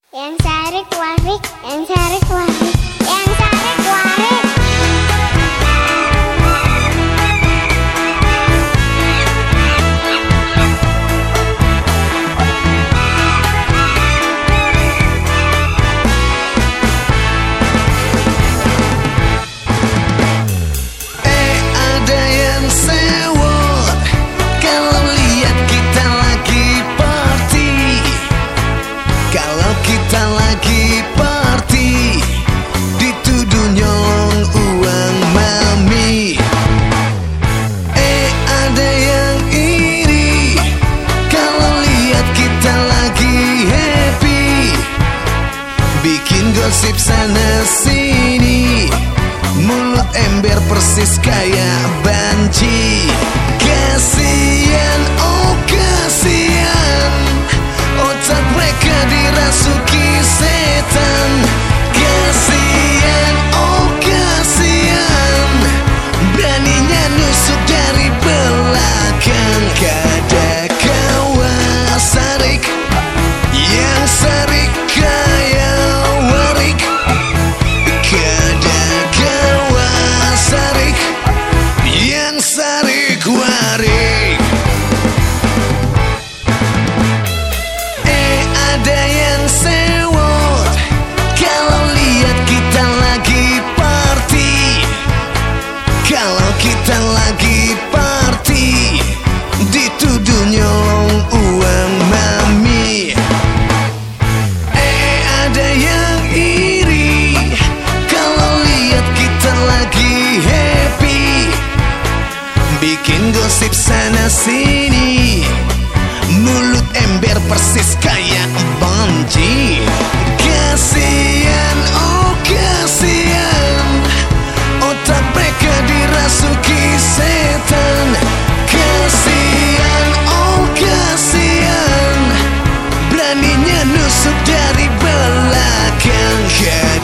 Yang sarik warik, yang sarik warik, yang sarik warik. Ada yang sewot kalau lihat kita lagi party. Kalau kita lagi party, dituduh nyolong uang mami. Ada yang iri kalau lihat kita lagi happy, bikin gosip sana sini, mulut ember persis kayak banci. Kasian, oh kasian, otak mereka dirasuki setan. Kasian, oh kasian, beraninya nusuk dari belakang. Kada kawa sarik, yang sarik kayak warik. Kada kawa sarik, yang sarik warik. Ada yang sewot kalau lihat kita lagi party. Kalau kita lagi party, dituduh nyolong uang mami. Ada yang iri kalau lihat kita lagi happy, bikin gosip sana sini, mulut ember persis kayak banci. Kasian, oh kasian, otak mereka dirasuki setan. Kasian, oh kasian, beraninya nusuk dari belakang.